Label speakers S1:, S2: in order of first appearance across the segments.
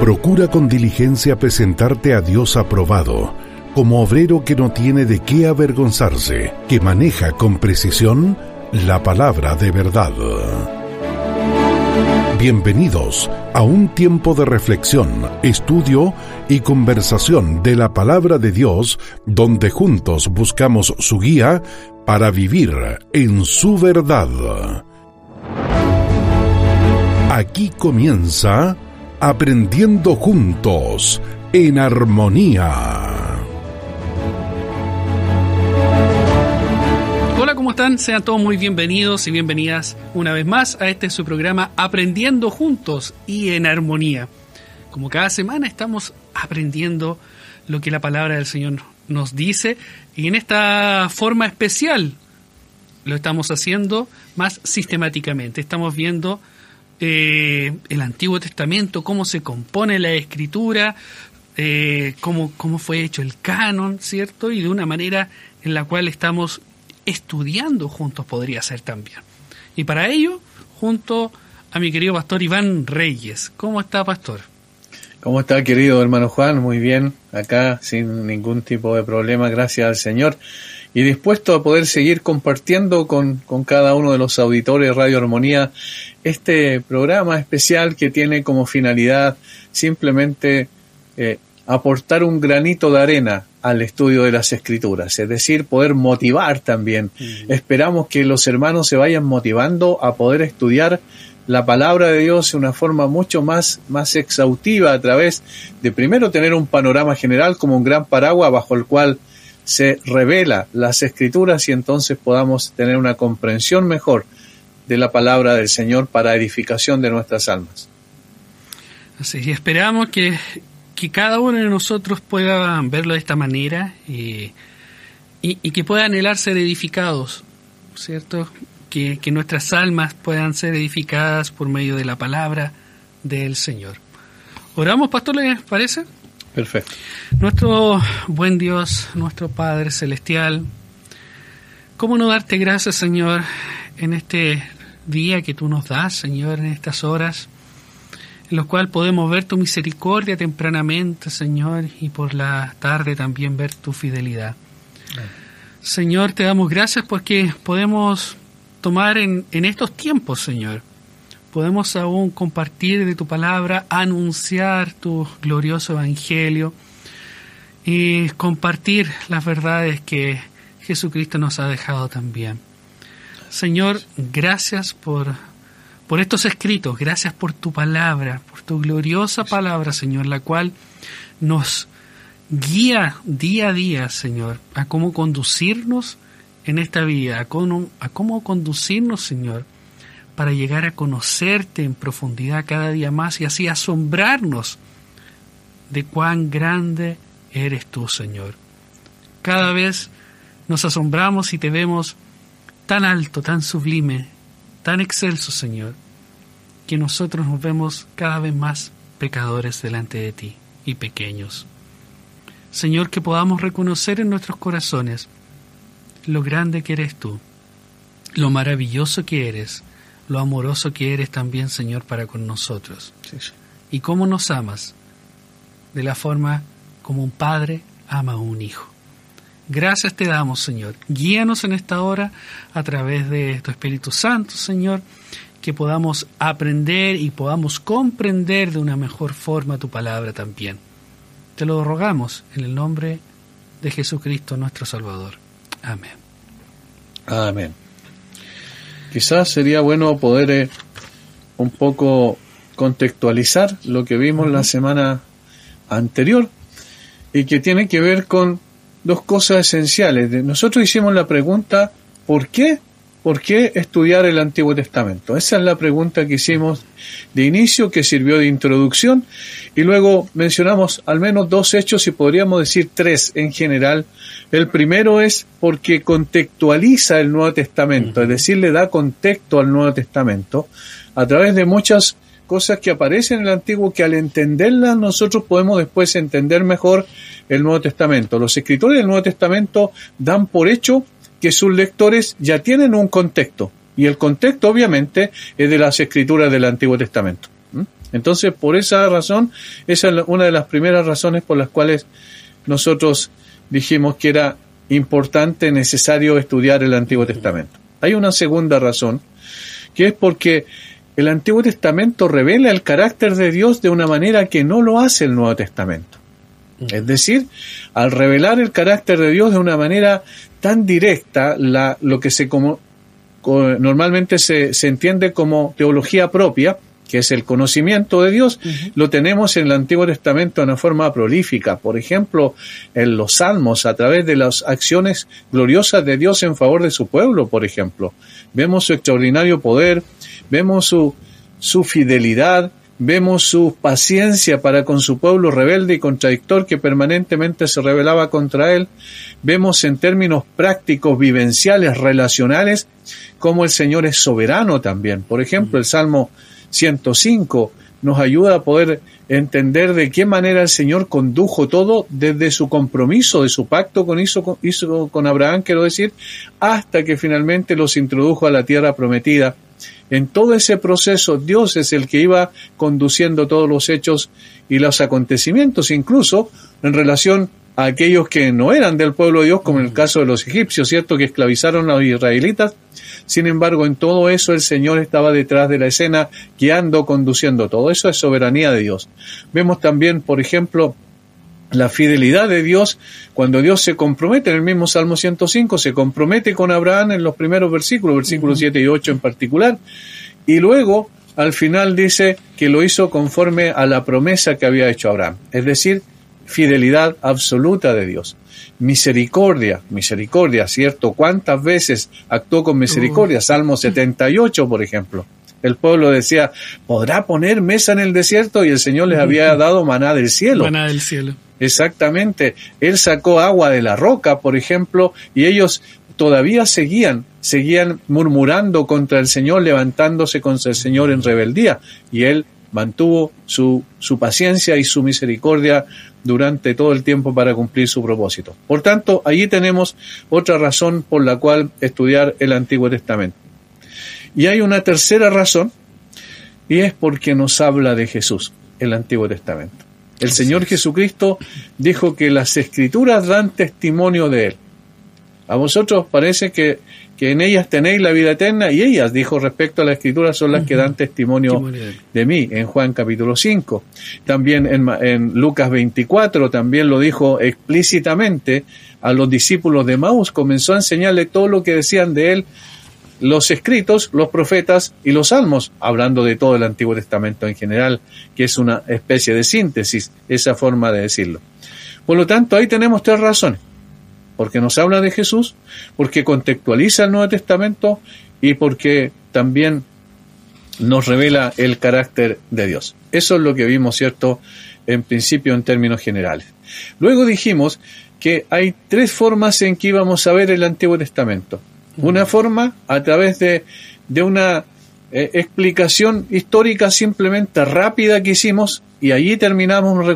S1: Procura con diligencia presentarte a Dios aprobado, como obrero que no tiene de qué avergonzarse, que maneja con precisión la palabra de verdad. Bienvenidos a un tiempo de reflexión, estudio y conversación de la palabra de Dios, donde juntos buscamos su guía para vivir en su verdad. Aquí comienza Aprendiendo Juntos en Armonía.
S2: Hola, ¿cómo están? Sean todos muy bienvenidos y bienvenidas una vez más a este su programa Aprendiendo Juntos y en Armonía. Como cada semana estamos aprendiendo lo que la palabra del Señor nos dice, y en esta forma especial lo estamos haciendo más sistemáticamente. Estamos viendo el Antiguo Testamento, cómo se compone la Escritura, cómo fue hecho el canon, ¿cierto? Y de una manera en la cual estamos estudiando juntos, podría ser también. Y para ello, junto a mi querido pastor Iván Reyes. ¿Cómo está, pastor?
S3: ¿Cómo está, querido hermano Juan? Muy bien, acá sin ningún tipo de problema, gracias al Señor. Y dispuesto a poder seguir compartiendo con cada uno de los auditores de Radio Armonía este programa especial que tiene como finalidad simplemente aportar un granito de arena al estudio de las Escrituras, es decir, poder motivar también. Esperamos que los hermanos se vayan motivando a poder estudiar la palabra de Dios de una forma mucho más exhaustiva, a través de primero tener un panorama general como un gran paraguas bajo el cual se revela las Escrituras, y entonces podamos tener una comprensión mejor de la palabra del Señor para edificación de nuestras almas.
S2: Así, y esperamos que cada uno de nosotros pueda verlo de esta manera y que pueda anhelar ser edificados, ¿cierto? Que nuestras almas puedan ser edificadas por medio de la palabra del Señor. ¿Oramos, pastor, les parece?
S3: Perfecto.
S2: Nuestro buen Dios, nuestro Padre Celestial, ¿cómo no darte gracias, Señor, en este día que tú nos das, Señor, en estas horas, en los cuales podemos ver tu misericordia tempranamente, Señor, y por la tarde también ver tu fidelidad. Señor, te damos gracias porque podemos tomar en estos tiempos, Señor, podemos aún compartir de tu palabra, anunciar tu glorioso evangelio y compartir las verdades que Jesucristo nos ha dejado también. Señor, gracias por estos escritos, gracias por tu palabra, por tu gloriosa palabra, Señor, la cual nos guía día a día, Señor, a cómo conducirnos en esta vida, a cómo conducirnos, Señor, para llegar a conocerte en profundidad cada día más y así asombrarnos de cuán grande eres tú, Señor. Cada vez nos asombramos y te vemos tan alto, tan sublime, tan excelso, Señor, que nosotros nos vemos cada vez más pecadores delante de ti y pequeños. Señor, que podamos reconocer en nuestros corazones lo grande que eres tú, lo maravilloso que eres, lo amoroso que eres también, Señor, para con nosotros. Sí. Y cómo nos amas, de la forma como un padre ama a un hijo. Gracias te damos, Señor. Guíanos en esta hora a través de tu Espíritu Santo, Señor, que podamos aprender y podamos comprender de una mejor forma tu palabra también. Te lo rogamos en el nombre de Jesucristo, nuestro Salvador. Amén.
S3: Amén. Quizás sería bueno poder un poco contextualizar lo que vimos la semana anterior y que tiene que ver con dos cosas esenciales. Nosotros hicimos la pregunta, ¿por qué? ¿Por qué estudiar el Antiguo Testamento? Esa es la pregunta que hicimos de inicio, que sirvió de introducción, y luego mencionamos al menos dos hechos, y podríamos decir tres en general. El primero es porque contextualiza el Nuevo Testamento, es decir, le da contexto al Nuevo Testamento a través de muchas cosas que aparecen en el Antiguo, que al entenderlas nosotros podemos después entender mejor el Nuevo Testamento. Los escritores del Nuevo Testamento dan por hecho que sus lectores ya tienen un contexto, y el contexto obviamente es de las escrituras del Antiguo Testamento. Entonces, por esa razón, esa es una de las primeras razones por las cuales nosotros dijimos que era importante, necesario estudiar el Antiguo Testamento. Hay una segunda razón, que es porque el Antiguo Testamento revela el carácter de Dios de una manera que no lo hace el Nuevo Testamento. Es decir, al revelar el carácter de Dios de una manera tan directa, lo que normalmente se entiende como teología propia, que es el conocimiento de Dios, lo tenemos en el Antiguo Testamento de una forma prolífica. Por ejemplo, en los Salmos, a través de las acciones gloriosas de Dios en favor de su pueblo, por ejemplo. Vemos su extraordinario poder, vemos su fidelidad, vemos su paciencia para con su pueblo rebelde y contradictor que permanentemente se rebelaba contra él. Vemos en términos prácticos, vivenciales, relacionales, cómo el Señor es soberano también. Por ejemplo, el Salmo 105 nos ayuda a poder entender de qué manera el Señor condujo todo desde su compromiso, de su pacto hizo con Abraham, quiero decir, hasta que finalmente los introdujo a la tierra prometida. En todo ese proceso, Dios es el que iba conduciendo todos los hechos y los acontecimientos, incluso en relación a aquellos que no eran del pueblo de Dios, como en el caso de los egipcios, ¿cierto?, que esclavizaron a los israelitas. Sin embargo, en todo eso el Señor estaba detrás de la escena, guiando, conduciendo todo. Eso es soberanía de Dios. Vemos también, por ejemplo, la fidelidad de Dios, cuando Dios se compromete, en el mismo Salmo 105, se compromete con Abraham en los primeros versículos 7 y 8 en particular, y luego al final dice que lo hizo conforme a la promesa que había hecho Abraham, es decir, fidelidad absoluta de Dios. Misericordia, ¿cierto? ¿Cuántas veces actuó con misericordia? Salmo 78, por ejemplo. El pueblo decía, ¿podrá poner mesa en el desierto? Y el Señor les había dado maná del cielo.
S2: Maná del cielo.
S3: Exactamente. Él sacó agua de la roca, por ejemplo, y ellos todavía seguían murmurando contra el Señor, levantándose contra el Señor en rebeldía. Y Él mantuvo su paciencia y su misericordia durante todo el tiempo para cumplir su propósito. Por tanto, allí tenemos otra razón por la cual estudiar el Antiguo Testamento. Y hay una tercera razón, y es porque nos habla de Jesús, el Antiguo Testamento. El Señor Jesucristo dijo que las Escrituras dan testimonio de Él. A vosotros parece que en ellas tenéis la vida eterna, y ellas, dijo respecto a las Escrituras, son las que dan testimonio de mí, en Juan capítulo 5. También en Lucas 24, también lo dijo explícitamente a los discípulos de Emaús, comenzó a enseñarle todo lo que decían de Él, los escritos, los profetas y los salmos, hablando de todo el Antiguo Testamento en general, que es una especie de síntesis, esa forma de decirlo. Por lo tanto, ahí tenemos tres razones. Porque nos habla de Jesús, porque contextualiza el Nuevo Testamento y porque también nos revela el carácter de Dios. Eso es lo que vimos, ¿cierto?, en principio en términos generales. Luego dijimos que hay tres formas en que íbamos a ver el Antiguo Testamento. Una forma a través de una explicación histórica simplemente rápida que hicimos, y allí terminamos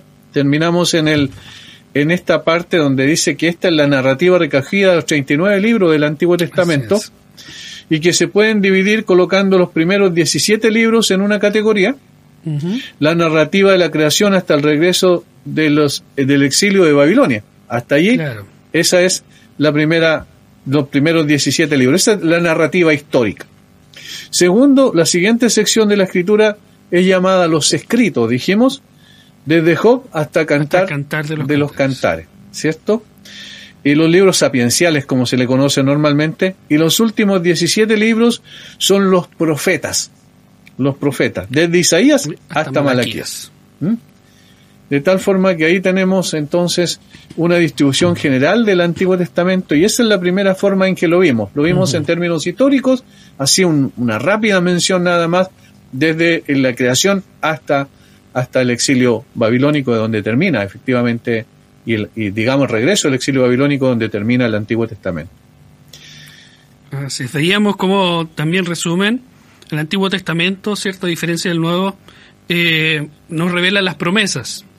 S3: en esta parte donde dice que esta es la narrativa recogida de los 39 libros del Antiguo Testamento, y que se pueden dividir colocando los primeros 17 libros en una categoría, la narrativa de la creación hasta el regreso del exilio de Babilonia. Hasta allí, esa es los primeros 17 libros. Esa es la narrativa histórica. Segundo, la siguiente sección de la Escritura es llamada los escritos, dijimos, desde Job hasta Cantar de los Cantares, ¿cierto? Y los libros sapienciales, como se le conoce normalmente, y los últimos 17 libros son los profetas, desde Isaías hasta Malaquías. De tal forma que ahí tenemos entonces una distribución general del Antiguo Testamento, y esa es la primera forma en que lo vimos. Lo vimos en términos históricos, así una rápida mención nada más, desde la creación hasta el exilio babilónico, de donde termina efectivamente, y digamos el regreso al exilio babilónico, donde termina el Antiguo Testamento.
S2: Así es. Veíamos como también resumen, el Antiguo Testamento, cierto, a diferencia del Nuevo, nos revela las promesas.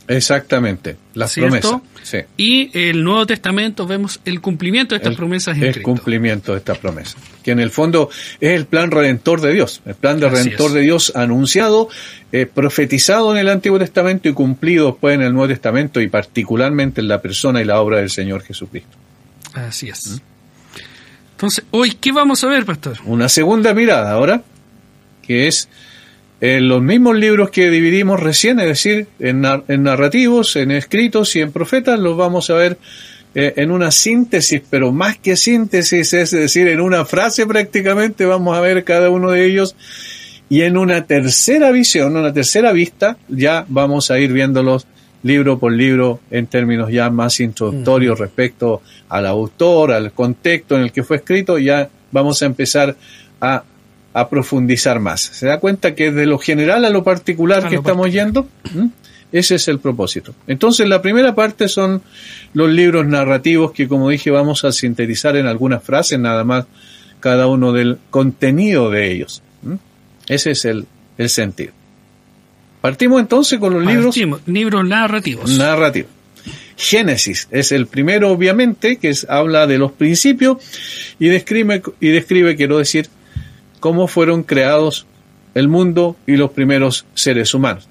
S3: Exactamente, las
S2: ¿cierto?
S3: promesas. Sí.
S2: Y el Nuevo Testamento vemos el cumplimiento de estas promesas en Cristo.
S3: El cumplimiento de estas promesas, que en el fondo es el plan redentor de Dios, el plan de redentor de Dios anunciado, profetizado en el Antiguo Testamento y cumplido después en el Nuevo Testamento, y particularmente en la persona y la obra del Señor Jesucristo.
S2: Así es. Entonces, hoy, ¿qué vamos a ver, pastor?
S3: Una segunda mirada ahora, que es en los mismos libros que dividimos recién, es decir, en narrativos, en escritos y en profetas, los vamos a ver en una síntesis, pero más que síntesis, es decir, en una frase prácticamente vamos a ver cada uno de ellos, y en una tercera visión, una tercera vista, ya vamos a ir viéndolos libro por libro en términos ya más introductorios respecto al autor, al contexto en el que fue escrito. Ya vamos a empezar a profundizar más. ¿Se da cuenta que de lo general a lo particular que estamos yendo? Ese es el propósito. Entonces, la primera parte son los libros narrativos que, como dije, vamos a sintetizar en algunas frases nada más cada uno del contenido de ellos. Ese es el sentido. Partimos entonces con los libros
S2: narrativos.
S3: Narrativos. Génesis es el primero, obviamente, que habla de los principios y describe, quiero decir, cómo fueron creados el mundo y los primeros seres humanos.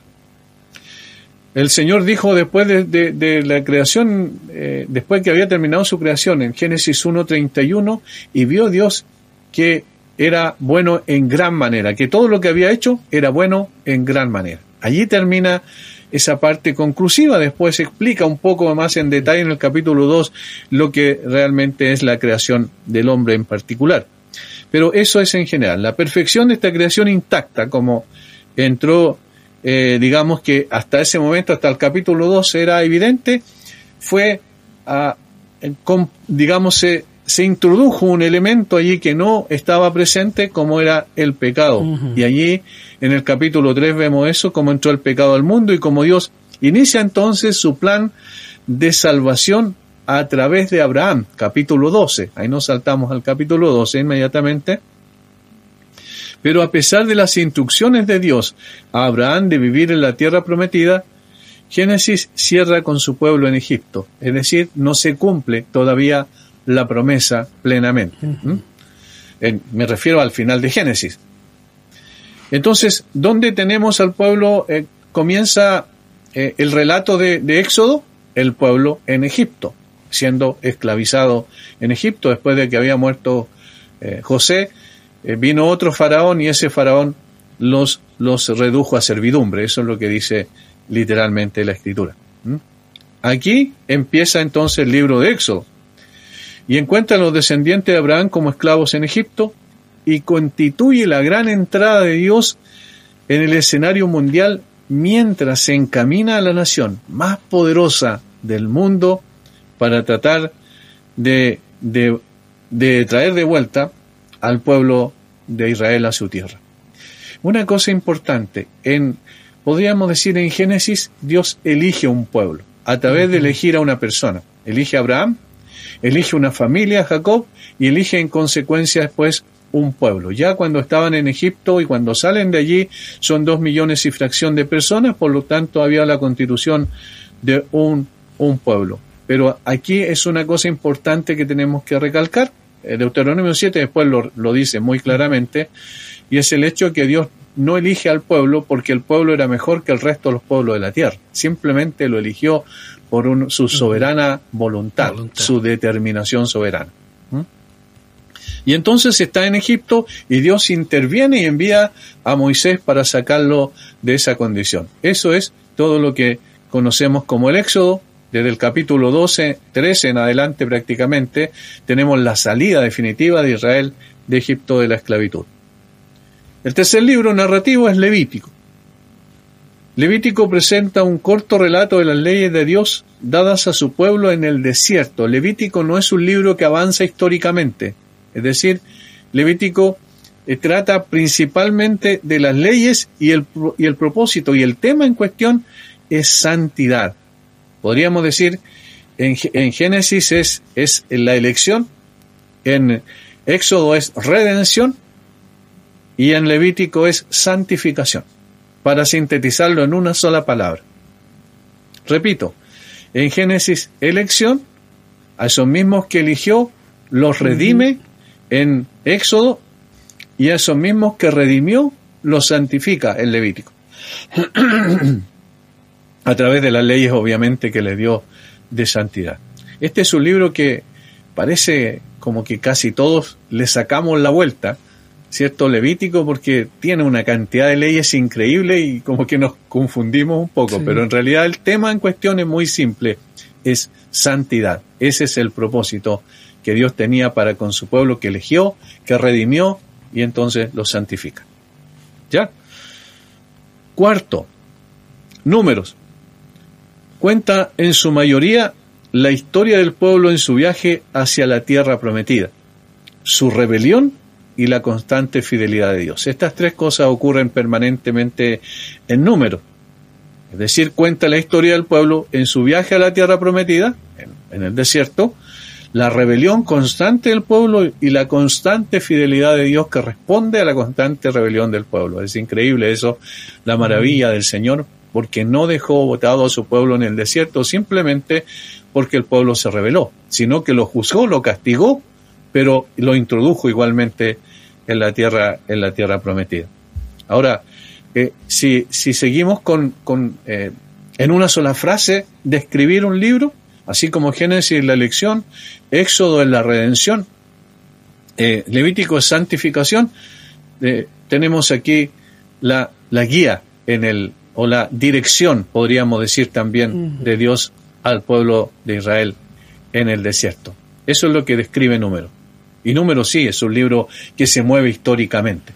S3: El Señor dijo después de la creación, después que había terminado su creación, en Génesis 1:31, y vio Dios que era bueno en gran manera, que todo lo que había hecho era bueno en gran manera. Allí termina esa parte conclusiva. Después se explica un poco más en detalle en el capítulo 2 lo que realmente es la creación del hombre en particular. Pero eso es en general. La perfección de esta creación intacta, como entró, digamos que hasta ese momento, hasta el capítulo 2 era evidente, fue, digamos, se introdujo un elemento allí que no estaba presente, como era el pecado. Y allí, en el capítulo 3, vemos eso, cómo entró el pecado al mundo y cómo Dios inicia entonces su plan de salvación a través de Abraham, capítulo 12. Ahí nos saltamos al capítulo 12 inmediatamente. Pero a pesar de las instrucciones de Dios a Abraham de vivir en la tierra prometida, Génesis cierra con su pueblo en Egipto. Es decir, no se cumple todavía la promesa plenamente. Me refiero al final de Génesis. Entonces, ¿dónde tenemos al pueblo? Comienza el relato de Éxodo, el pueblo en Egipto, siendo esclavizado en Egipto. Después de que había muerto José, vino otro faraón y ese faraón los redujo a servidumbre. Eso es lo que dice literalmente la Escritura. Aquí empieza entonces el libro de Éxodo y encuentra a los descendientes de Abraham como esclavos en Egipto y constituye la gran entrada de Dios en el escenario mundial mientras se encamina a la nación más poderosa del mundo para tratar de traer de vuelta al pueblo de Israel a su tierra. Una cosa importante, podríamos decir en Génesis, Dios elige un pueblo a través de elegir a una persona. Elige a Abraham, elige una familia, Jacob, y elige en consecuencia después un pueblo. Ya cuando estaban en Egipto y cuando salen de allí son 2 millones y fracción de personas, por lo tanto había la constitución de un pueblo. Pero aquí es una cosa importante que tenemos que recalcar. Deuteronomio 7 después lo dice muy claramente, y es el hecho que Dios no elige al pueblo porque el pueblo era mejor que el resto de los pueblos de la tierra. Simplemente lo eligió por su soberana voluntad, su determinación soberana. Y entonces está en Egipto y Dios interviene y envía a Moisés para sacarlo de esa condición. Eso es todo lo que conocemos como el Éxodo. Desde el capítulo 12, 13 en adelante prácticamente, tenemos la salida definitiva de Israel de Egipto de la esclavitud. El tercer libro narrativo es Levítico. Levítico presenta un corto relato de las leyes de Dios dadas a su pueblo en el desierto. Levítico no es un libro que avanza históricamente. Es decir, Levítico trata principalmente de las leyes y el propósito, y el tema en cuestión es santidad. Podríamos decir, en Génesis es la elección, en Éxodo es redención, y en Levítico es santificación, para sintetizarlo en una sola palabra. Repito, en Génesis, elección, a esos mismos que eligió, los redime en Éxodo, y a esos mismos que redimió, los santifica en Levítico. A través de las leyes, obviamente, que le dio de santidad. Este es un libro que parece como que casi todos le sacamos la vuelta, ¿cierto? Levítico, porque tiene una cantidad de leyes increíble y como que nos confundimos un poco, pero en realidad el tema en cuestión es muy simple, es santidad. Ese es el propósito que Dios tenía para con su pueblo, que eligió, que redimió y entonces lo santifica. ¿Ya? Cuarto, Números. Cuenta en su mayoría la historia del pueblo en su viaje hacia la tierra prometida, su rebelión y la constante fidelidad de Dios. Estas tres cosas ocurren permanentemente en Números. Es decir, cuenta la historia del pueblo en su viaje a la tierra prometida, en el desierto, la rebelión constante del pueblo y la constante fidelidad de Dios que responde a la constante rebelión del pueblo. Es increíble eso, la maravilla del Señor, porque no dejó botado a su pueblo en el desierto simplemente porque el pueblo se rebeló, sino que lo juzgó, lo castigó, pero lo introdujo igualmente en la tierra prometida. Ahora, si seguimos en una sola frase describir un libro, así como Génesis es la elección, Éxodo es la redención, Levítico es santificación, tenemos aquí la guía o la dirección, podríamos decir también, de Dios al pueblo de Israel en el desierto. Eso es lo que describe Números. Y Números sí, es un libro que se mueve históricamente.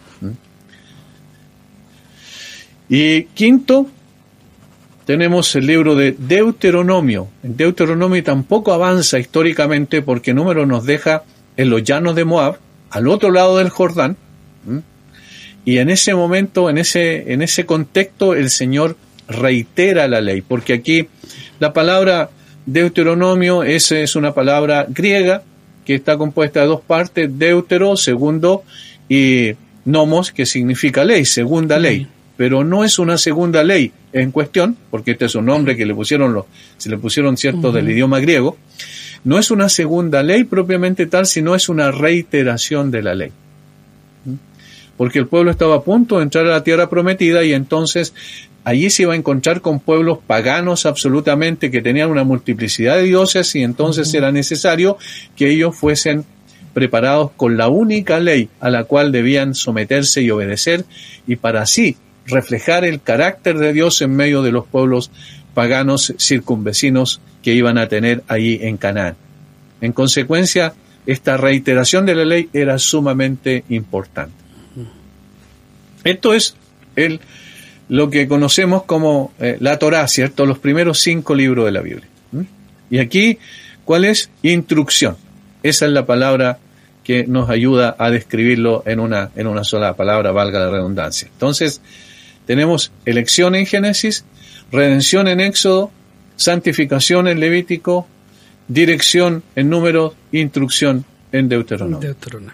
S3: Y quinto, tenemos el libro de Deuteronomio. En Deuteronomio tampoco avanza históricamente porque Números nos deja en los llanos de Moab, al otro lado del Jordán. Y en ese momento, en ese contexto, el Señor reitera la ley, porque aquí la palabra Deuteronomio es una palabra griega que está compuesta de dos partes, deutero, segundo, y nomos, que significa ley, segunda ley. Pero no es una segunda ley en cuestión, porque este es un nombre que se le pusieron cierto del idioma griego. No es una segunda ley propiamente tal, sino es una reiteración de la ley. Porque el pueblo estaba a punto de entrar a la tierra prometida y entonces allí se iba a encontrar con pueblos paganos absolutamente que tenían una multiplicidad de dioses y entonces era necesario que ellos fuesen preparados con la única ley a la cual debían someterse y obedecer y para así reflejar el carácter de Dios en medio de los pueblos paganos circunvecinos que iban a tener allí en Canaán. En consecuencia, esta reiteración de la ley era sumamente importante. Esto es lo que conocemos como la Torá, ¿cierto? Los primeros 5 libros de la Biblia. Y aquí, ¿cuál es? Instrucción. Esa es la palabra que nos ayuda a describirlo en una sola palabra, valga la redundancia. Entonces, tenemos elección en Génesis, redención en Éxodo, santificación en Levítico, dirección en Números, instrucción en Deuteronomio.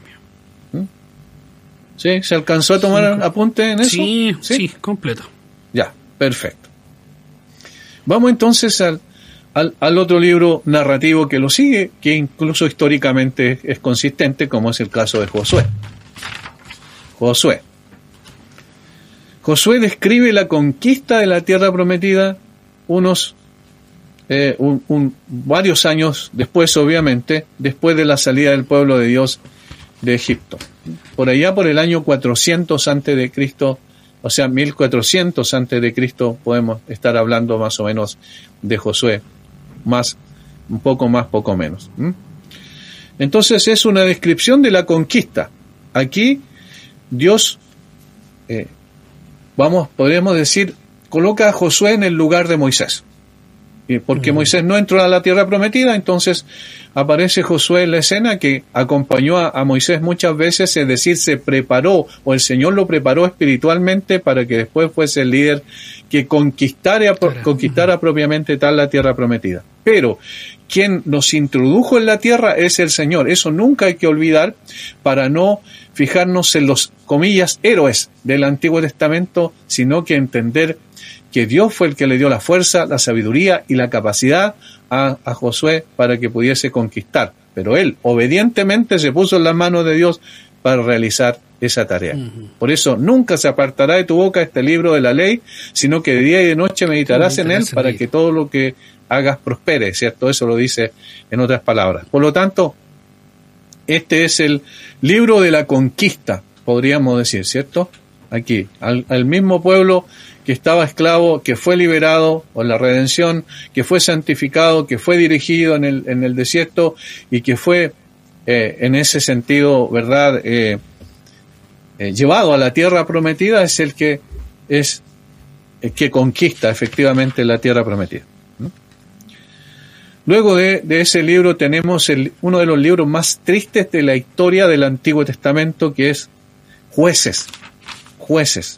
S3: ¿Sí? ¿Se alcanzó a tomar apunte en eso?
S2: Sí, completo.
S3: Ya, perfecto. Vamos entonces al otro libro narrativo que lo sigue, que incluso históricamente es consistente, como es el caso de Josué. Josué describe la conquista de la tierra prometida varios años después, obviamente, después de la salida del pueblo de Dios de Egipto. Por allá por el año 400 antes de Cristo, o sea, 1400 antes de Cristo, podemos estar hablando más o menos de Josué, un poco más, poco menos. Entonces es una descripción de la conquista. Aquí Dios, podríamos decir, coloca a Josué en el lugar de Moisés. Porque Moisés no entró a la tierra prometida, entonces aparece Josué en la escena, que acompañó a Moisés muchas veces, es decir, se preparó, o el Señor lo preparó espiritualmente para que después fuese el líder que conquistara propiamente tal la tierra prometida. Pero quien nos introdujo en la tierra es el Señor. Eso nunca hay que olvidar para no fijarnos en los, comillas, héroes del Antiguo Testamento, sino que entender que Dios fue el que le dio la fuerza, la sabiduría y la capacidad a Josué para que pudiese conquistar. Pero él obedientemente se puso en las manos de Dios para realizar esa tarea. Por eso nunca se apartará de tu boca este libro de la ley, sino que de día y de noche meditarás en él para que todo lo que hagas prospere, ¿cierto? Eso lo dice en otras palabras. Por lo tanto, este es el libro de la conquista, podríamos decir, ¿cierto? Aquí, al mismo pueblo que estaba esclavo, que fue liberado por la redención, que fue santificado, que fue dirigido en el desierto y que fue en ese sentido, ¿verdad?, llevado a la tierra prometida, es el que conquista efectivamente la tierra prometida. Luego de ese libro tenemos uno de los libros más tristes de la historia del Antiguo Testamento, que es Jueces. Jueces.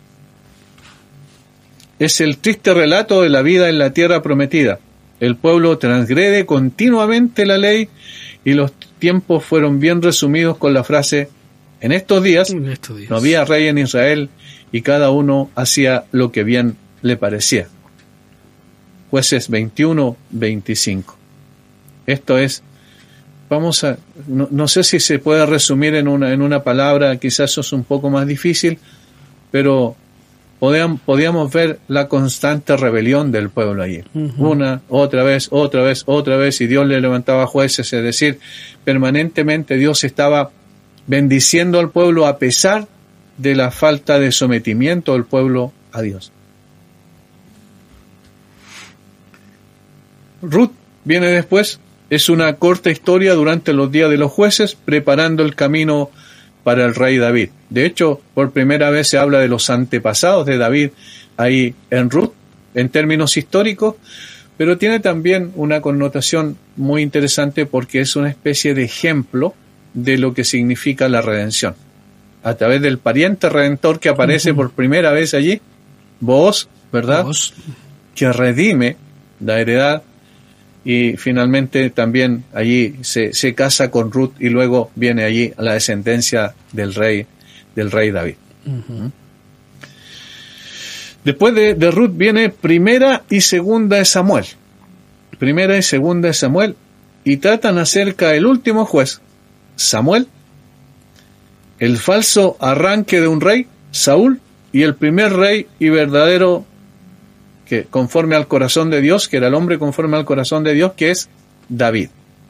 S3: Es el triste relato de la vida en la tierra prometida. El pueblo transgrede continuamente la ley y los tiempos fueron bien resumidos con la frase: en estos días no había rey en Israel y cada uno hacía lo que bien le parecía. Jueces 21-25. Esto es, no sé si se puede resumir en una palabra, quizás eso es un poco más difícil, pero podíamos ver la constante rebelión del pueblo allí. Una, otra vez, y Dios le levantaba jueces, es decir, permanentemente Dios estaba bendiciendo al pueblo a pesar de la falta de sometimiento del pueblo a Dios. Ruth viene después, es una corta historia durante los días de los jueces, preparando el camino para el rey David. De hecho, por primera vez se habla de los antepasados de David ahí en Ruth, en términos históricos, pero tiene también una connotación muy interesante porque es una especie de ejemplo de lo que significa la redención. A través del pariente redentor que aparece por primera vez allí, Booz, ¿verdad? Booz. Que redime la heredad y finalmente también allí se casa con Ruth y luego viene allí la descendencia del rey David. Después de Ruth viene Primera y Segunda de Samuel. Primera y Segunda de Samuel, y tratan acerca del último juez, Samuel, el falso arranque de un rey, Saúl, y el primer rey y verdadero que conforme al corazón de Dios, que era el hombre conforme al corazón de Dios, que es David.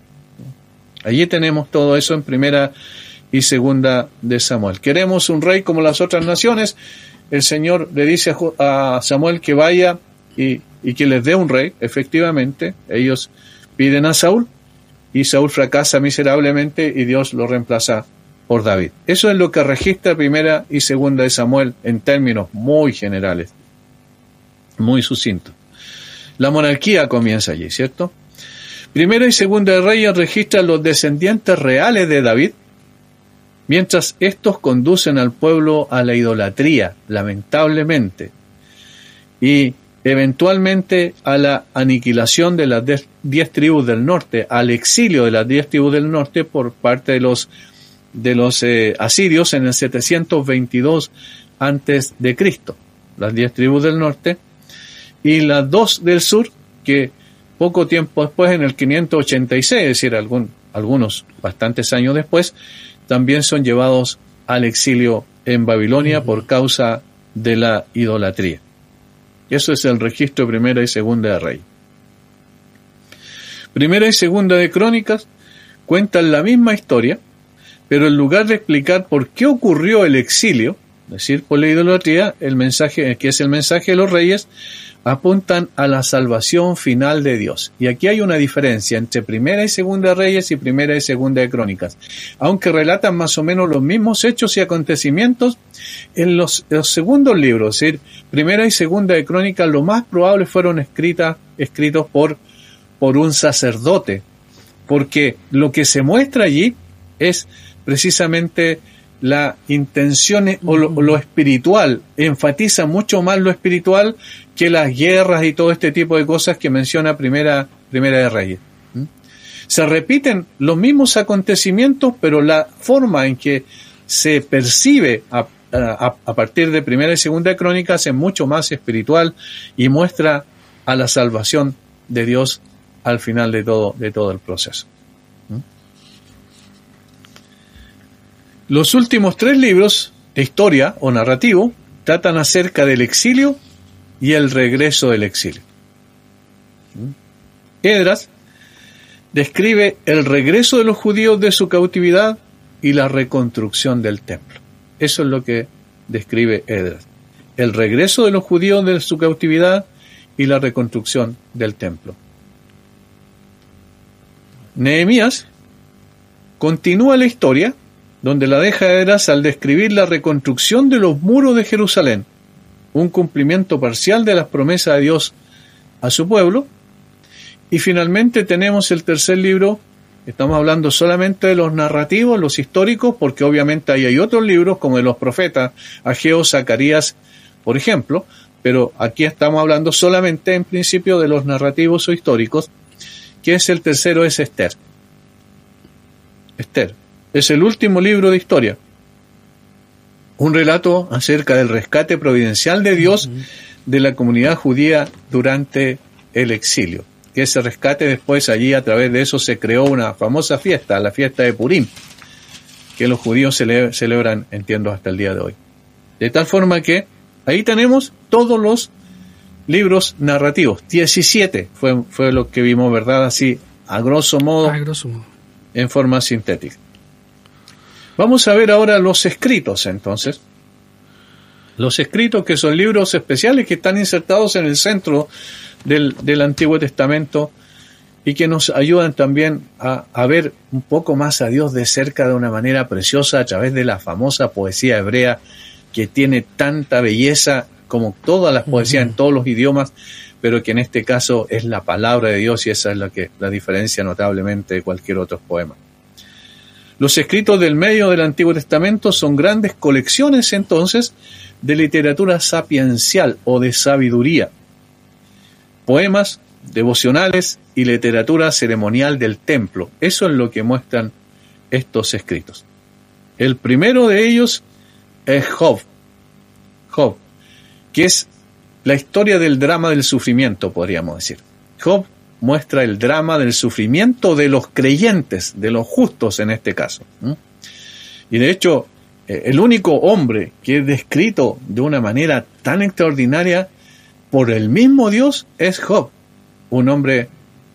S3: Allí tenemos todo eso en Primera y Segunda de Samuel. Queremos un rey como las otras naciones. El Señor le dice a Samuel que vaya y que les dé un rey. Efectivamente, ellos piden a Saúl y Saúl fracasa miserablemente y Dios lo reemplaza por David. Eso es lo que registra Primera y Segunda de Samuel en términos muy generales, muy sucintos. La monarquía comienza allí, ¿cierto? Primera y Segunda de Reyes registran los descendientes reales de David, mientras estos conducen al pueblo a la idolatría, lamentablemente, y eventualmente a la aniquilación de las 10 tribus del norte, al exilio de las 10 tribus del norte por parte de los asirios en el 722 antes de Cristo. Las 10 tribus del norte y las 2 del sur, que poco tiempo después, en el 586, es decir, algunos bastantes años después, también son llevados al exilio en Babilonia por causa de la idolatría. Eso es el registro de Primera y Segunda de Reyes. Primera y Segunda de Crónicas cuentan la misma historia, pero en lugar de explicar por qué ocurrió el exilio, es decir, por la idolatría, el mensaje, que es el mensaje de los reyes, apuntan a la salvación final de Dios. Y aquí hay una diferencia entre Primera y Segunda de Reyes y Primera y Segunda de Crónicas. Aunque relatan más o menos los mismos hechos y acontecimientos, en los segundos libros, es decir, Primera y Segunda de Crónicas, lo más probable fueron escritos por un sacerdote, porque lo que se muestra allí es precisamente la intención o lo espiritual, enfatiza mucho más lo espiritual que las guerras y todo este tipo de cosas que menciona Primera de Reyes. Se repiten los mismos acontecimientos, pero la forma en que se percibe a partir de Primera y Segunda de Crónicas es mucho más espiritual y muestra a la salvación de Dios al final de todo el proceso. Los últimos 3 libros de historia o narrativo tratan acerca del exilio y el regreso del exilio. Esdras describe el regreso de los judíos de su cautividad y la reconstrucción del templo. Eso es lo que describe Esdras. El regreso de los judíos de su cautividad y la reconstrucción del templo. Nehemías continúa la historia donde la deja Esdras al describir la reconstrucción de los muros de Jerusalén, un cumplimiento parcial de las promesas de Dios a su pueblo. Y finalmente tenemos el tercer libro. Estamos hablando solamente de los narrativos, los históricos, porque obviamente ahí hay otros libros como de los profetas, Ageo, Zacarías, por ejemplo, pero aquí estamos hablando solamente en principio de los narrativos o históricos, que es el tercero, es Esther. Esther es el último libro de historia, un relato acerca del rescate providencial de Dios de la comunidad judía durante el exilio. Que ese rescate después allí a través de eso se creó una famosa fiesta, la fiesta de Purim, que los judíos celebran, entiendo, hasta el día de hoy. De tal forma que ahí tenemos todos los libros narrativos. 17 fue lo que vimos, ¿verdad? Así, a grosso modo, en forma sintética. Vamos a ver ahora los escritos, entonces. Los escritos, que son libros especiales que están insertados en el centro del Antiguo Testamento y que nos ayudan también a ver un poco más a Dios de cerca de una manera preciosa a través de la famosa poesía hebrea, que tiene tanta belleza como todas las poesías en todos los idiomas, pero que en este caso es la palabra de Dios, y esa es la diferencia notablemente de cualquier otro poema. Los escritos del medio del Antiguo Testamento son grandes colecciones entonces de literatura sapiencial o de sabiduría, poemas, devocionales y literatura ceremonial del templo. Eso es lo que muestran estos escritos. El primero de ellos es Job, que es la historia del drama del sufrimiento, podríamos decir. Job muestra el drama del sufrimiento de los creyentes, de los justos en este caso. Y de hecho, el único hombre que es descrito de una manera tan extraordinaria por el mismo Dios es Job, un hombre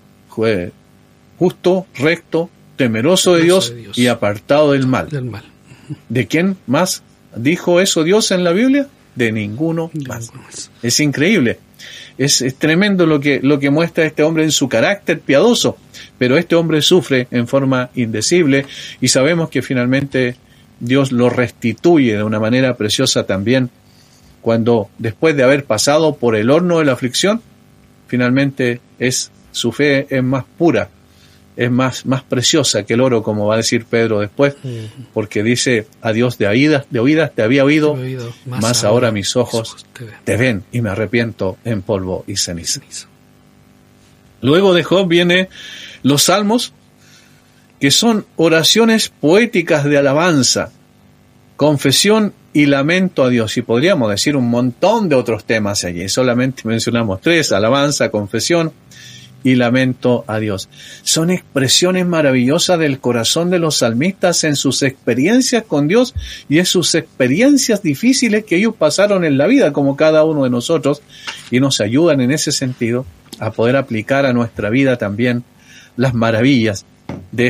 S3: justo, recto, temeroso de Dios y apartado del mal. ¿De quién más dijo eso Dios en la Biblia? De ninguno más. Es increíble. Es tremendo lo que muestra este hombre en su carácter piadoso, pero este hombre sufre en forma indecible y sabemos que finalmente Dios lo restituye de una manera preciosa también, cuando después de haber pasado por el horno de la aflicción, finalmente su fe es más pura, es más preciosa que el oro, como va a decir Pedro después, porque dice: a Dios de oídas te había oído, mas ahora mis ojos te ven y me arrepiento en polvo y ceniza. Luego de Job viene los salmos, que son oraciones poéticas de alabanza, confesión y lamento a Dios. Y podríamos decir un montón de otros temas allí, solamente mencionamos 3: alabanza, confesión y lamento a Dios. Son expresiones maravillosas del corazón de los salmistas en sus experiencias con Dios y en sus experiencias difíciles que ellos pasaron en la vida, como cada uno de nosotros, y nos ayudan en ese sentido a poder aplicar a nuestra vida también las maravillas de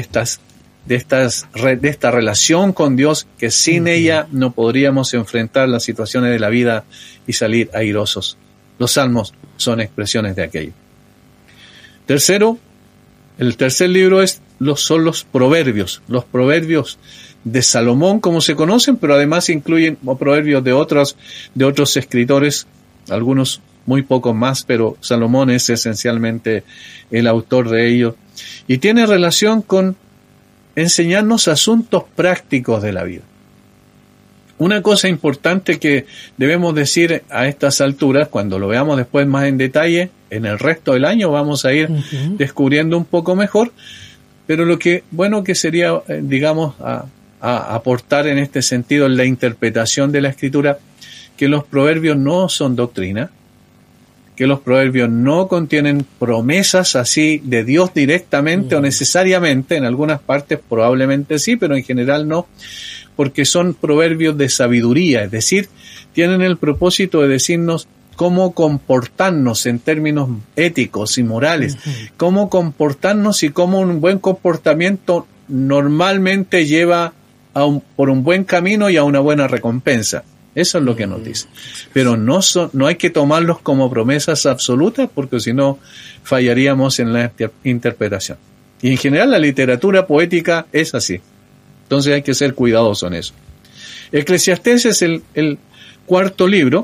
S3: esta relación con Dios, que sin ella no podríamos enfrentar las situaciones de la vida y salir airosos. Los salmos son expresiones de aquello. Tercero, el tercer libro son los proverbios de Salomón, como se conocen, pero además incluyen proverbios de otros escritores, algunos muy pocos más, pero Salomón es esencialmente el autor de ellos, y tiene relación con enseñarnos asuntos prácticos de la vida. Una cosa importante que debemos decir a estas alturas, cuando lo veamos después más en detalle, en el resto del año vamos a ir descubriendo un poco mejor, pero lo que sería, digamos, a aportar en este sentido en la interpretación de la Escritura, que los proverbios no son doctrina, que los proverbios no contienen promesas así de Dios directamente o necesariamente, en algunas partes probablemente sí, pero en general no, porque son proverbios de sabiduría, es decir, tienen el propósito de decirnos cómo comportarnos en términos éticos y morales, cómo comportarnos y cómo un buen comportamiento normalmente lleva por un buen camino y a una buena recompensa. Eso es lo que nos dice. Pero no hay que tomarlos como promesas absolutas, porque si no fallaríamos en la interpretación. Y en general la literatura poética es así. Entonces hay que ser cuidadosos en eso. Eclesiastés es el cuarto libro,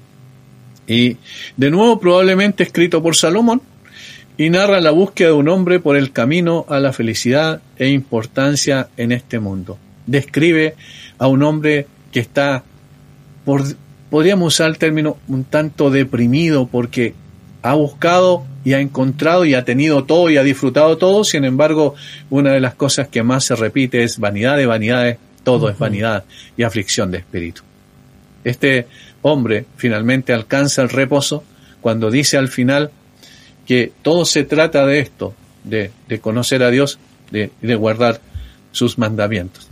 S3: y de nuevo probablemente escrito por Salomón, y narra la búsqueda de un hombre por el camino a la felicidad e importancia en este mundo. Describe a un hombre que está, podríamos usar el término, un tanto deprimido, porque ha buscado y ha encontrado y ha tenido todo y ha disfrutado todo. Sin embargo, una de las cosas que más se repite es vanidad de vanidades, todo es vanidad y aflicción de espíritu. Este hombre finalmente alcanza el reposo cuando dice al final que todo se trata de esto, de conocer a Dios, de guardar sus mandamientos,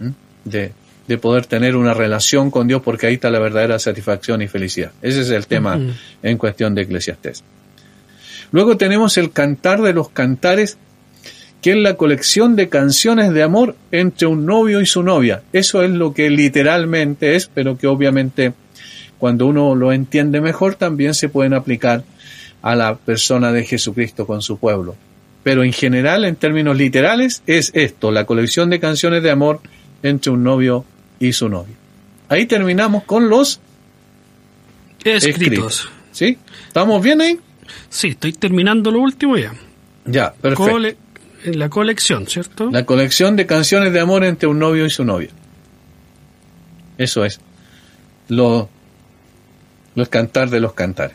S3: de poder tener una relación con Dios, porque ahí está la verdadera satisfacción y felicidad. Ese es el tema en cuestión de Eclesiastés. Luego tenemos el Cantar de los Cantares, que es la colección de canciones de amor entre un novio y su novia. Eso es lo que literalmente es, pero que obviamente cuando uno lo entiende mejor también se pueden aplicar a la persona de Jesucristo con su pueblo. Pero en general, en términos literales, es esto, la colección de canciones de amor entre un novio y su novia. Ahí terminamos con los escritos. ¿Sí? ¿Estamos bien ahí?
S2: Sí, estoy terminando lo último ya.
S3: Ya, perfecto.
S2: La colección, ¿cierto?
S3: La colección de canciones de amor entre un novio y su novia. Eso es. Los cantar de los cantares.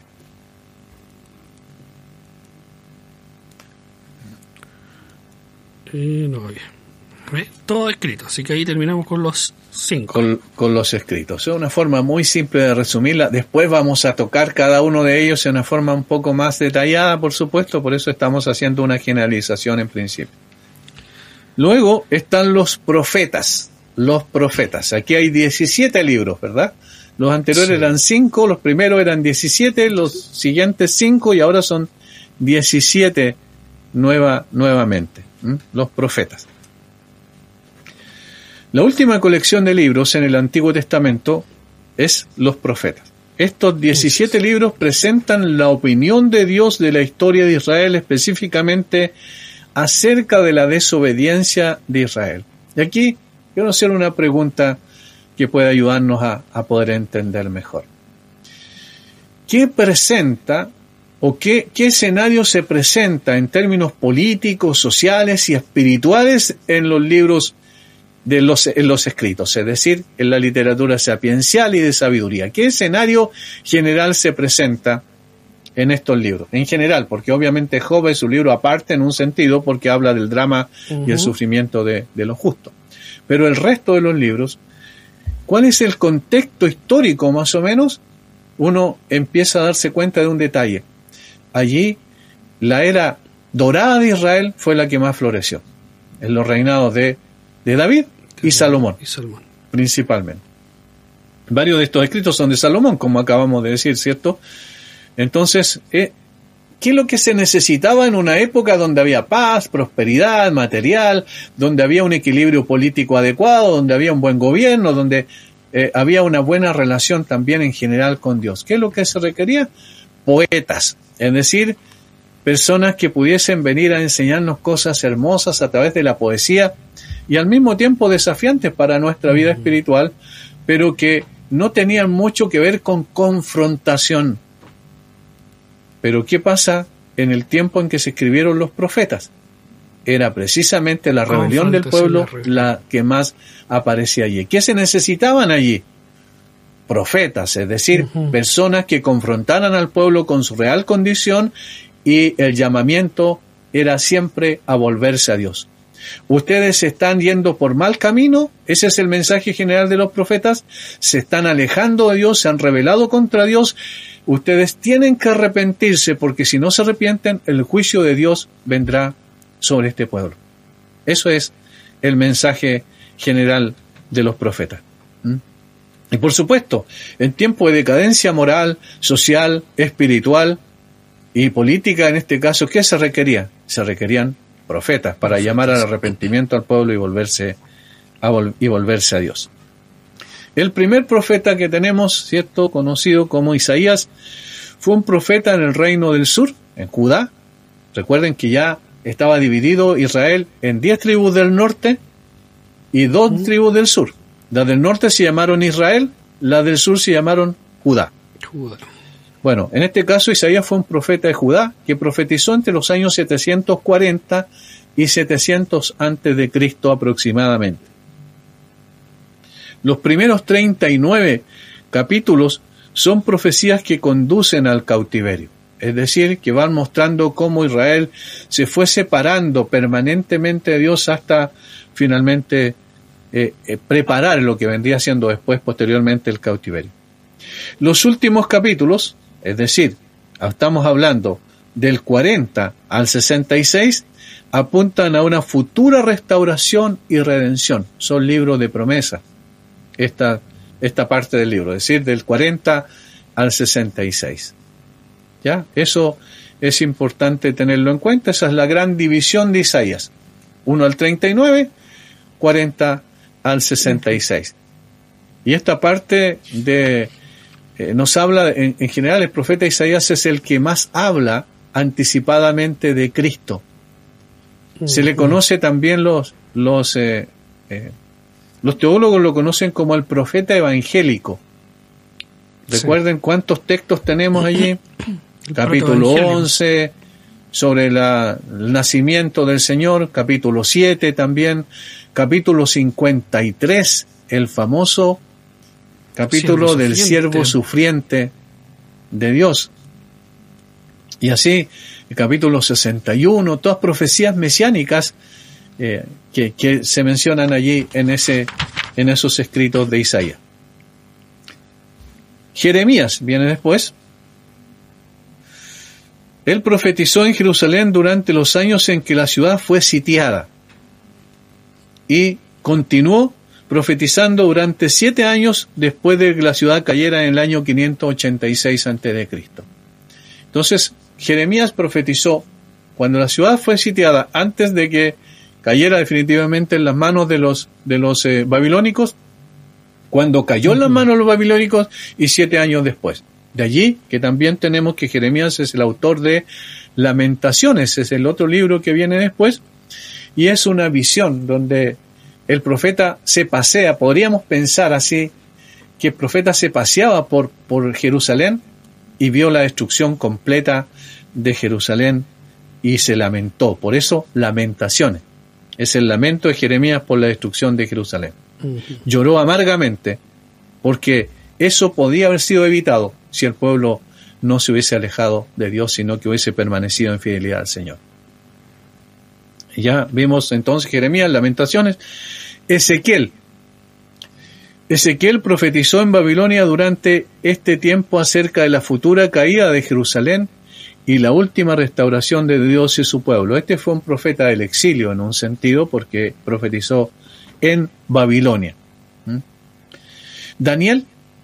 S2: Todo escrito, así que ahí terminamos con los 5.
S3: Con los escritos. Es una forma muy simple de resumirla. Después vamos a tocar cada uno de ellos en una forma un poco más detallada, por supuesto, por eso estamos haciendo una generalización en principio. Luego están los profetas. Los profetas. Aquí hay 17 libros, ¿verdad? Los anteriores eran 5, los primeros eran 17, los siguientes 5 y ahora son 17 nuevamente. Los profetas. La última colección de libros en el Antiguo Testamento es los profetas. Estos 17 libros presentan la opinión de Dios de la historia de Israel, específicamente acerca de la desobediencia de Israel. Y aquí quiero hacer una pregunta que puede ayudarnos a poder entender mejor. ¿Qué presenta o qué escenario se presenta en términos políticos, sociales y espirituales en los libros en los escritos, es decir, en la literatura sapiencial y de sabiduría? ¿Qué escenario general se presenta en estos libros? En general, porque obviamente Job es un libro aparte en un sentido, porque habla del drama y el sufrimiento de los justos. Pero el resto de los libros, ¿cuál es el contexto histórico más o menos? Uno empieza a darse cuenta de un detalle. Allí, la era dorada de Israel fue la que más floreció, en los reinados de David y Salomón, principalmente. Varios de estos escritos son de Salomón, como acabamos de decir, ¿cierto? Entonces, ¿qué es lo que se necesitaba en una época donde había paz, prosperidad material, donde había un equilibrio político adecuado, donde había un buen gobierno, donde había una buena relación también en general con Dios? ¿Qué es lo que se requería? Poetas, es decir, personas que pudiesen venir a enseñarnos cosas hermosas a través de la poesía y al mismo tiempo desafiantes para nuestra vida espiritual, pero que no tenían mucho que ver con confrontación. Pero ¿qué pasa en el tiempo en que se escribieron los profetas? Era precisamente la rebelión del pueblo la que más aparecía allí. ¿Qué se necesitaban allí? Profetas, es decir, personas que confrontaran al pueblo con su real condición, y el llamamiento era siempre a volverse a Dios. Ustedes se están yendo por mal camino, ese es el mensaje general de los profetas, se están alejando de Dios, se han rebelado contra Dios, ustedes tienen que arrepentirse porque si no se arrepienten, el juicio de Dios vendrá sobre este pueblo. Eso es el mensaje general de los profetas. Y por supuesto, en tiempo de decadencia moral, social, espiritual y política, en este caso, ¿qué se requería? Se requerían profetas para llamar al arrepentimiento al pueblo y volverse a Dios. El primer profeta que tenemos, ¿cierto?, conocido como Isaías, fue un profeta en el reino del sur, en Judá. Recuerden que ya estaba dividido Israel en 10 tribus del norte y 2 tribus del sur. Las del norte se llamaron Israel, las del sur se llamaron Judá. Bueno, en este caso Isaías fue un profeta de Judá que profetizó entre los años 740 y 700 antes de Cristo aproximadamente. Los primeros 39 capítulos son profecías que conducen al cautiverio, es decir, que van mostrando cómo Israel se fue separando permanentemente de Dios hasta finalmente preparar lo que vendría siendo después, posteriormente, el cautiverio. Los últimos capítulos, es decir, estamos hablando del 40 al 66, apuntan a una futura restauración y redención. Son libros de promesa, esta parte del libro, es decir, del 40 al 66. ¿Ya? Eso es importante tenerlo en cuenta. Esa es la gran división de Isaías. 1 al 39, 40 al 66. Y esta parte nos habla, en general, el profeta Isaías es el que más habla anticipadamente de Cristo. Se le conoce también los teólogos lo conocen como el profeta evangélico. Recuerden cuántos textos tenemos allí. Capítulo 11, sobre el nacimiento del Señor. Capítulo 7 también. Capítulo 53, el famoso capítulo del siervo sufriente de Dios. Y así, el capítulo 61, todas profecías mesiánicas que se mencionan allí en esos escritos de Isaías. Jeremías viene después. Él profetizó en Jerusalén durante los años en que la ciudad fue sitiada y continuó profetizando durante 7 años después de que la ciudad cayera en el año 586 a.C. Entonces, Jeremías profetizó cuando la ciudad fue sitiada, antes de que cayera definitivamente en las manos de los babilónicos, cuando cayó en las manos de los babilónicos y 7 años después. De allí que también tenemos que Jeremías es el autor de Lamentaciones, es el otro libro que viene después, y es una visión donde el profeta se pasea, podríamos pensar así, que el profeta se paseaba por Jerusalén y vio la destrucción completa de Jerusalén y se lamentó. Por eso, Lamentaciones. Es el lamento de Jeremías por la destrucción de Jerusalén. Lloró amargamente porque eso podía haber sido evitado si el pueblo no se hubiese alejado de Dios, sino que hubiese permanecido en fidelidad al Señor. Y ya vimos entonces Jeremías, Lamentaciones. Ezequiel profetizó en Babilonia durante este tiempo acerca de la futura caída de Jerusalén y la última restauración de Dios y su pueblo. Este fue un profeta del exilio en un sentido porque profetizó en Babilonia. Daniel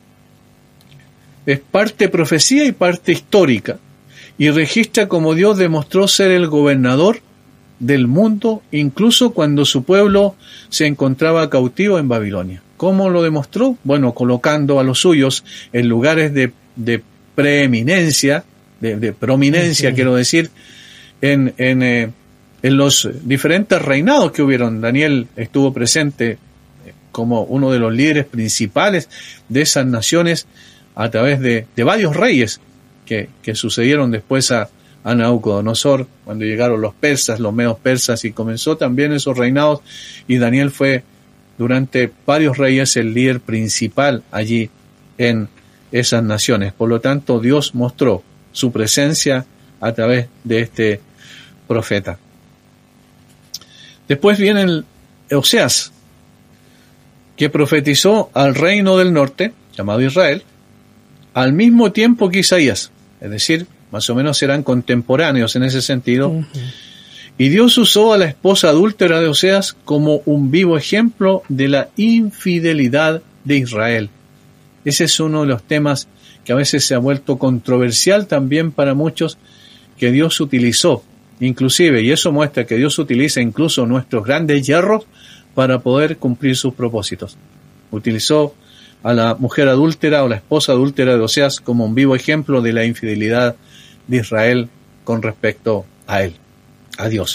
S3: es parte profecía y parte histórica y registra cómo Dios demostró ser el gobernador del mundo incluso cuando su pueblo se encontraba cautivo en Babilonia. ¿Cómo lo demostró? Bueno, colocando a los suyos en lugares de preeminencia, de prominencia, quiero decir, en los diferentes reinados que hubieron. Daniel estuvo presente como uno de los líderes principales de esas naciones a través de varios reyes que sucedieron después a Nabucodonosor, cuando llegaron los persas, los medos persas, y comenzó también esos reinados, y Daniel fue durante varios reyes el líder principal allí en esas naciones. Por lo tanto, Dios mostró su presencia a través de este profeta. Después viene Oseas, que profetizó al reino del norte, llamado Israel, al mismo tiempo que Isaías, es decir, más o menos eran contemporáneos en ese sentido. Uh-huh. Y Dios usó a la esposa adúltera de Oseas como un vivo ejemplo de la infidelidad de Israel. Ese es uno de los temas que a veces se ha vuelto controversial también para muchos, que Dios utilizó, inclusive, y eso muestra que Dios utiliza incluso nuestros grandes yerros para poder cumplir sus propósitos. Utilizó a la mujer adúltera o la esposa adúltera de Oseas como un vivo ejemplo de la infidelidad de Israel con respecto a él, a Dios.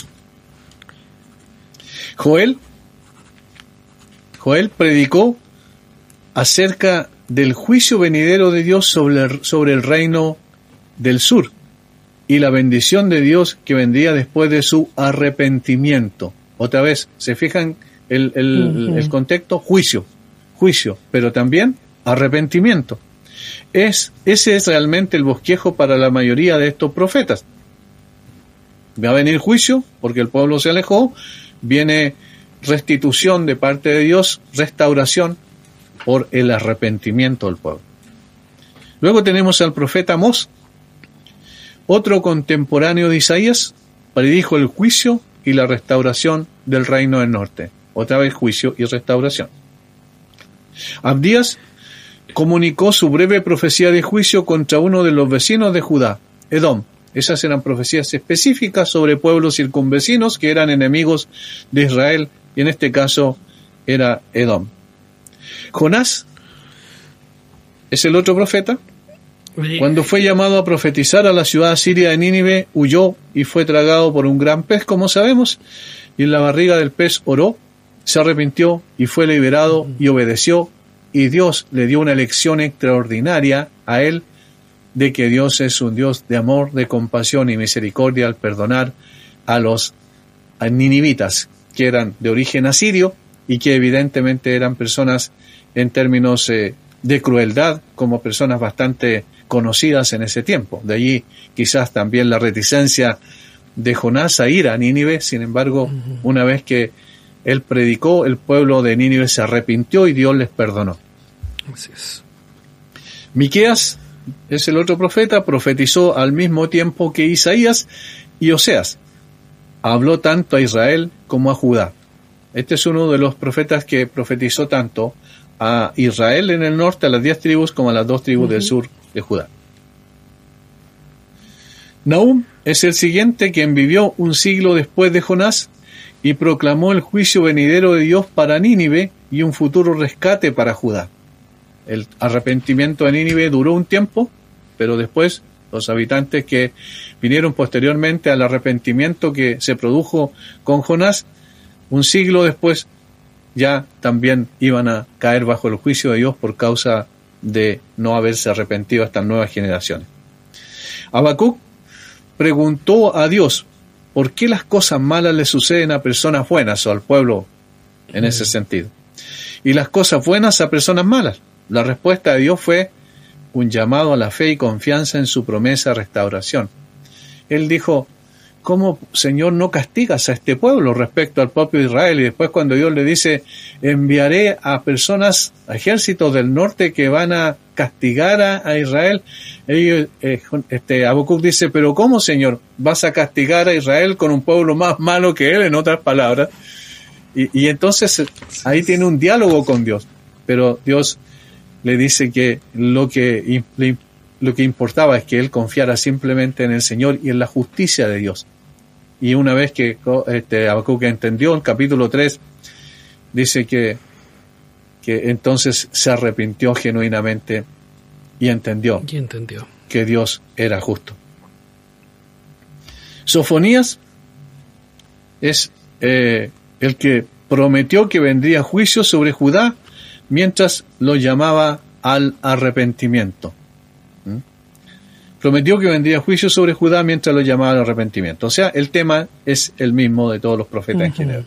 S3: Joel predicó acerca del juicio venidero de Dios sobre el reino del sur y la bendición de Dios que vendría después de su arrepentimiento. Otra vez, ¿se fijan el contexto? Juicio, pero también arrepentimiento. Ese es realmente el bosquejo para la mayoría de estos profetas. Va a venir juicio porque el pueblo se alejó, viene restitución de parte de Dios, restauración por el arrepentimiento del pueblo. Luego tenemos al profeta Amós, otro contemporáneo de Isaías, predijo el juicio y la restauración del reino del norte. Otra vez juicio y restauración. Abdías comunicó su breve profecía de juicio contra uno de los vecinos de Judá, Edom. Esas eran profecías específicas sobre pueblos circunvecinos que eran enemigos de Israel, y en este caso era Edom. Jonás es el otro profeta. Cuando fue llamado a profetizar a la ciudad siria de Nínive, huyó y fue tragado por un gran pez, como sabemos, y en la barriga del pez oró, se arrepintió y fue liberado y obedeció, y Dios le dio una lección extraordinaria a él de que Dios es un Dios de amor, de compasión y misericordia al perdonar a los ninivitas, que eran de origen asirio y que evidentemente eran personas en términos de crueldad, como personas bastante conocidas en ese tiempo. De allí quizás también la reticencia de Jonás a ir a Nínive. Sin embargo, una vez que él predicó, el pueblo de Nínive se arrepintió y Dios les perdonó.
S2: Así es.
S3: Miqueas es el otro profeta, profetizó al mismo tiempo que Isaías y Oseas. Habló tanto a Israel como a Judá. Este es uno de los profetas que profetizó tanto a Israel en el norte, a las 10 tribus, como a las 2 tribus del sur de Judá. Nahum es el siguiente, quien vivió un siglo después de Jonás y proclamó el juicio venidero de Dios para Nínive y un futuro rescate para Judá. El arrepentimiento de Nínive duró un tiempo, pero después los habitantes que vinieron posteriormente al arrepentimiento que se produjo con Jonás, un siglo después, ya también iban a caer bajo el juicio de Dios por causa de no haberse arrepentido estas nuevas generaciones. Habacuc preguntó a Dios por qué las cosas malas le suceden a personas buenas o al pueblo en ese sentido, y las cosas buenas a personas malas. La respuesta de Dios fue un llamado a la fe y confianza en su promesa de restauración. Él dijo: ¿cómo, Señor, no castigas a este pueblo respecto al propio Israel? Y después cuando Dios le dice: enviaré a personas, a ejércitos del norte que van a castigar a Israel, Habacuc dice: pero ¿cómo, Señor, vas a castigar a Israel con un pueblo más malo que él? En otras palabras. Y entonces ahí tiene un diálogo con Dios, pero Dios le dice que lo que importaba es que él confiara simplemente en el Señor y en la justicia de Dios. Y una vez que Habacuc entendió, el capítulo 3 dice que entonces se arrepintió genuinamente y entendió que Dios era justo. Sofonías es el que prometió que vendría juicio sobre Judá mientras lo llamaba al arrepentimiento. Prometió que vendría juicio sobre Judá mientras lo llamaba al arrepentimiento. O sea, el tema es el mismo de todos los profetas en general.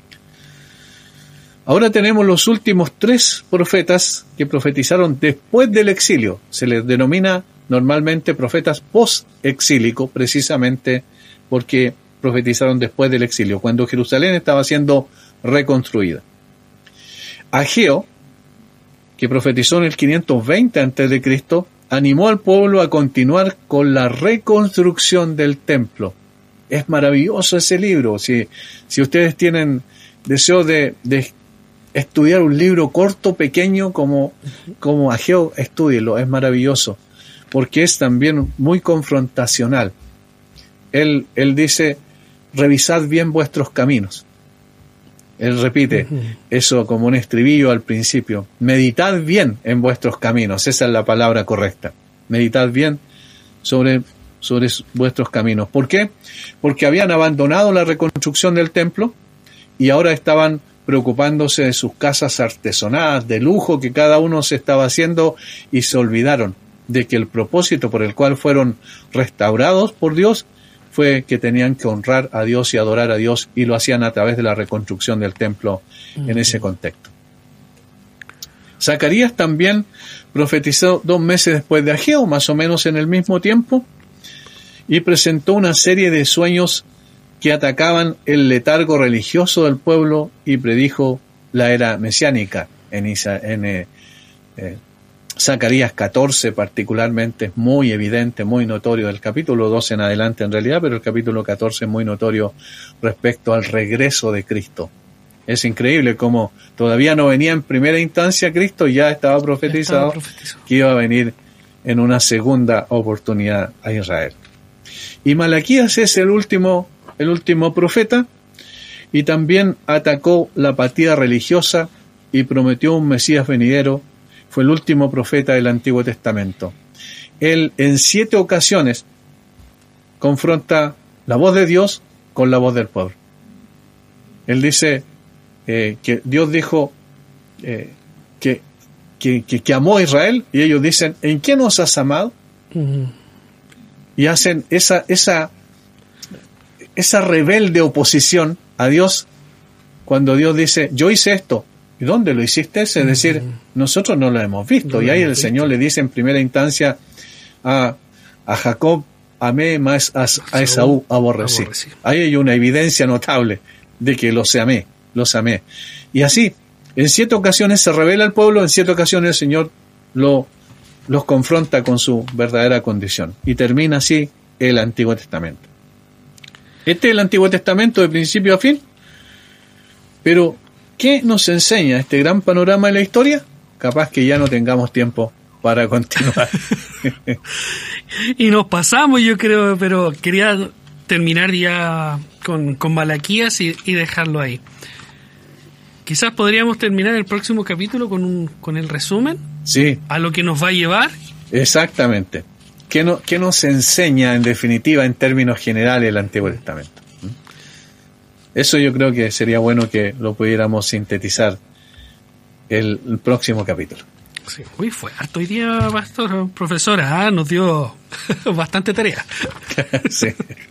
S3: Ahora tenemos los últimos 3 profetas que profetizaron después del exilio. Se les denomina normalmente profetas post-exílico, precisamente porque profetizaron después del exilio, cuando Jerusalén estaba siendo reconstruida. Ageo, que profetizó en el 520 a.C., animó al pueblo a continuar con la reconstrucción del templo. Es maravilloso ese libro. Si ustedes tienen deseo de estudiar un libro corto, pequeño, como Ageo, estúdielo, es maravilloso, porque es también muy confrontacional. Él dice, revisad bien vuestros caminos. Él repite eso como un estribillo al principio. Meditad bien en vuestros caminos. Esa es la palabra correcta. Meditad bien sobre vuestros caminos. ¿Por qué? Porque habían abandonado la reconstrucción del templo y ahora estaban preocupándose de sus casas artesonadas, de lujo que cada uno se estaba haciendo, y se olvidaron de que el propósito por el cual fueron restaurados por Dios fue que tenían que honrar a Dios y adorar a Dios, y lo hacían a través de la reconstrucción del templo en ese contexto. Zacarías también profetizó 2 meses después de Ageo, más o menos en el mismo tiempo, y presentó una serie de sueños que atacaban el letargo religioso del pueblo y predijo la era mesiánica. En Zacarías 14 particularmente es muy evidente, muy notorio, del capítulo 12 en adelante en realidad, pero el capítulo 14 es muy notorio respecto al regreso de Cristo. Es increíble cómo todavía no venía en primera instancia Cristo, ya estaba profetizado que iba a venir en una segunda oportunidad a Israel. Y Malaquías es el último profeta, y también atacó la apatía religiosa y prometió un Mesías venidero. Fue el último profeta del Antiguo Testamento. Él en 7 ocasiones confronta la voz de Dios con la voz del pueblo. Él dice que Dios dijo que amó a Israel, y ellos dicen, ¿en qué nos has amado? Y hacen esa rebelde oposición a Dios cuando Dios dice, yo hice esto. ¿Y dónde lo hiciste? Es decir, nosotros no lo hemos visto. Y ahí el Señor le dice en primera instancia a Jacob, amé, más a Esaú aborrecí. Ahí hay una evidencia notable de que los amé. Y así, en 7 ocasiones se revela al pueblo, en 7 ocasiones el Señor los confronta con su verdadera condición. Y termina así el Antiguo Testamento. Este es el Antiguo Testamento de principio a fin, pero ¿qué nos enseña este gran panorama de la historia? Capaz que ya no tengamos tiempo para continuar.
S2: Y nos pasamos, yo creo, pero quería terminar ya con Malaquías y dejarlo ahí. Quizás podríamos terminar el próximo capítulo con el resumen.
S3: Sí.
S2: A lo que nos va a llevar.
S3: Exactamente. ¿Qué nos enseña en definitiva en términos generales el Antiguo Testamento? Eso yo creo que sería bueno que lo pudiéramos sintetizar el próximo capítulo.
S2: Sí. Uy, fue harto hoy día, profesora, nos dio bastante tarea.
S3: Sí.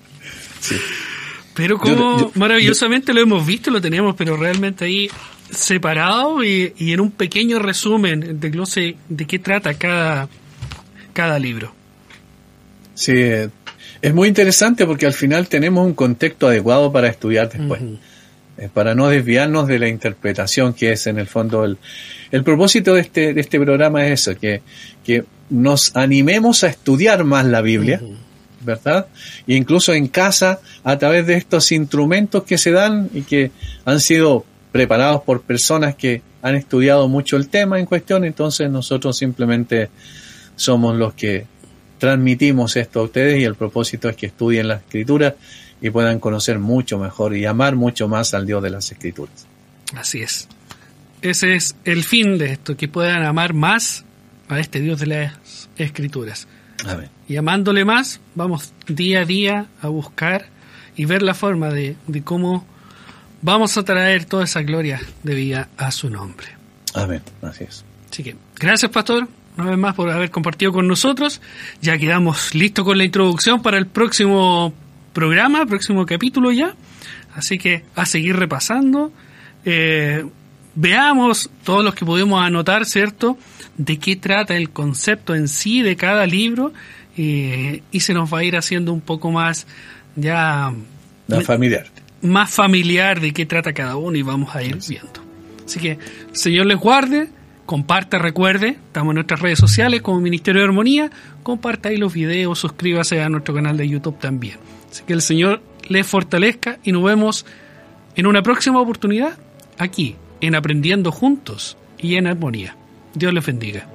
S2: Pero como maravillosamente lo hemos visto, lo teníamos, pero realmente ahí separado y en un pequeño resumen de glose de qué trata cada libro.
S3: Sí, es muy interesante porque al final tenemos un contexto adecuado para estudiar después, para no desviarnos de la interpretación que es en el fondo el propósito de este programa es eso, que nos animemos a estudiar más la Biblia, ¿verdad? E incluso en casa, a través de estos instrumentos que se dan y que han sido preparados por personas que han estudiado mucho el tema en cuestión, entonces nosotros simplemente somos los que transmitimos esto a ustedes, y el propósito es que estudien las Escrituras y puedan conocer mucho mejor y amar mucho más al Dios de las Escrituras.
S2: Así es. Ese es el fin de esto, que puedan amar más a este Dios de las Escrituras.
S3: Amén.
S2: Y amándole más, vamos día a día a buscar y ver la forma de cómo vamos a traer toda esa gloria de vida a su nombre.
S3: Amén. Así es.
S2: Así que, gracias, pastor, una vez más por haber compartido con nosotros. Ya quedamos listos con la introducción para el próximo programa, próximo capítulo ya. Así que a seguir repasando. Veamos todos los que podemos anotar, ¿cierto?, de qué trata el concepto en sí de cada libro, y se nos va a ir haciendo un poco más ya
S3: familiar.
S2: Más familiar de qué trata cada uno y vamos a ir viendo. Así que el Señor les guarde, comparta, recuerde, estamos en nuestras redes sociales como Ministerio de Armonía, comparta ahí los videos, suscríbase a nuestro canal de YouTube también. Así que el Señor les fortalezca y nos vemos en una próxima oportunidad aquí en Aprendiendo Juntos y en Armonía. Dios les bendiga.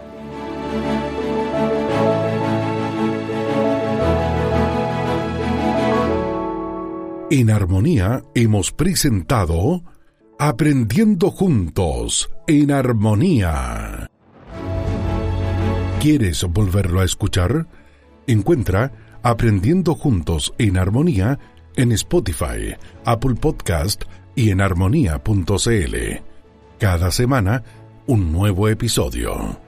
S1: En Armonía hemos presentado Aprendiendo Juntos en Armonía. ¿Quieres volverlo a escuchar? Encuentra Aprendiendo Juntos en Armonía en Spotify, Apple Podcast y en armonía.cl. Cada semana, un nuevo episodio.